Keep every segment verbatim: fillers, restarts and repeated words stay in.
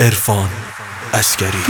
عرفان عسگری.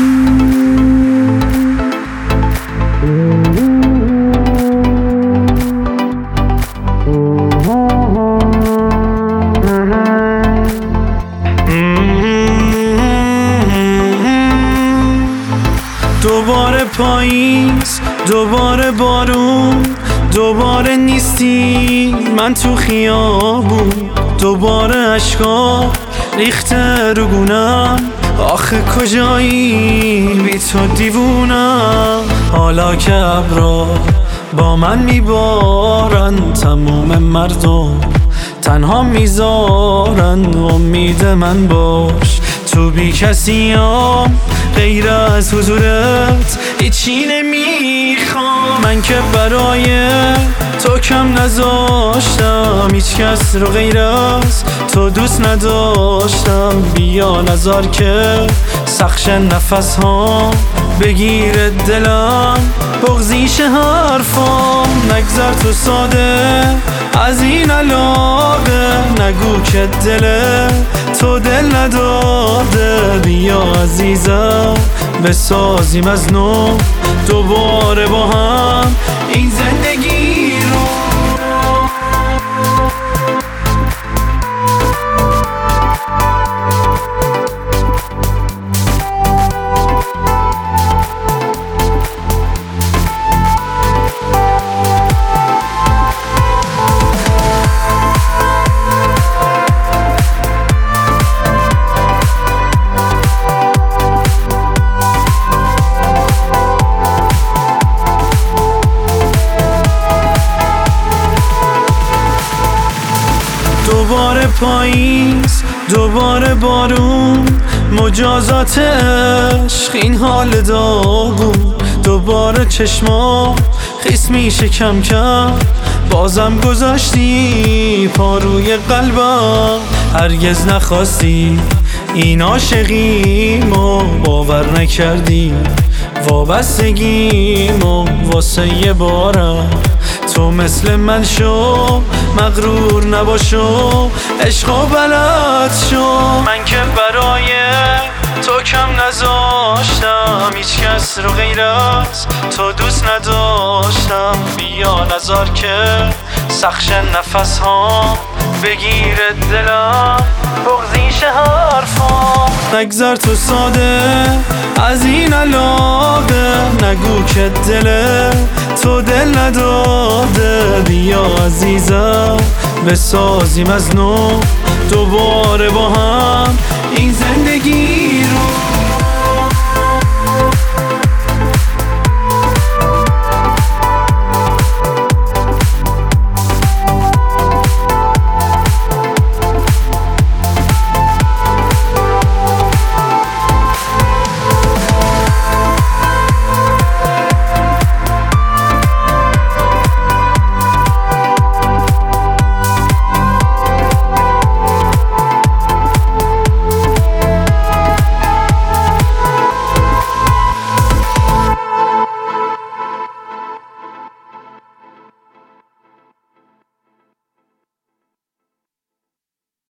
دوباره پاییز، دوباره بارون، دوباره نیستی من تو خیابون، دوباره اشکا ریخته رو گونم. آخه کجایی بی تو دیوونم. حالا که ابرا با من میبارن، تموم مردم تنها میذارن. امید من باش تو بی کسیم، غیر از حضورت هیچی نمیخوام. من که برای تو کم نذاشتم، هیچ کس رو غیر از تو دوست نداشتم. بیا نذار که سخش نفس ها بگیر دلم، بغضیش حرفام. نگذر تو ساده از این علاقه، نگو که دل تو دل نداده. بیا عزیزم بسازیم از نو دوباره با هم این زندگی رو. دوباره پاییز، دوباره بارون، مجازات عشق این حال داغون. دوباره چشما خیس میشه کم کم، بازم گذاشتی پا روی قلبم. هرگز نخواستی این عاشقیمو، باور نکردی وابستگیمو. واسه یه بارم تو مثل من شو، مغرور نباشو، عشقو بلد شو. من که برای تو کم نذاشتم، هیچ کس رو غیر از تو دوست نداشتم. بیا نذار که سخش نفس ها بگیر دلم، بغضیش حرفام. نگذر تو ساده از این علاقه، نگو که دل تو دل نداده. بیا عزیزم بسازیم از نو دوباره با هم